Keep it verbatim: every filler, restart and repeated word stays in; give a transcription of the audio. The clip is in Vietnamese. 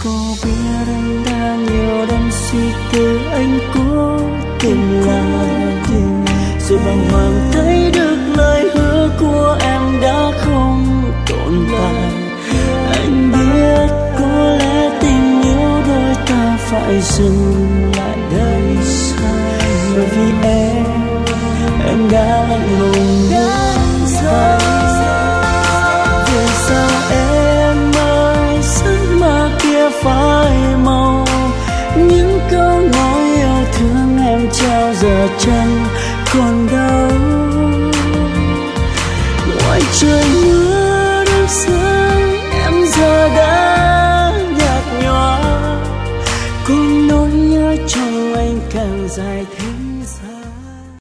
Có biết anh đã nhiều lần suy tư, anh cố tình làm rồi bàng hoàng thấy được lời hứa của em đã không tồn tại. Anh biết có lẽ tình yêu đôi ta phải dừng lại đây sai, bởi vì em em đã lạnh lùng buông tay. Vì sao em ơi giấc mơ kia phai màu, những câu nói yêu thương em trao giờ chẳng còn đâu.